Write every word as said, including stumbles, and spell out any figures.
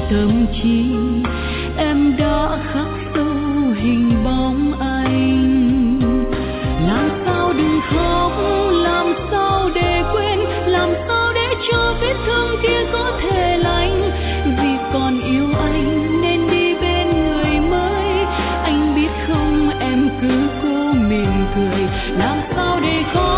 tâm trí em đã khắc sâu hình bóng anh. Làm sao đừng khóc, làm sao để quên, làm sao để cho vết thương kia có thể lành. Vì còn yêu anh nên đi bên người mới. Anh biết không, em cứ cố mỉm cười. Làm sao để khó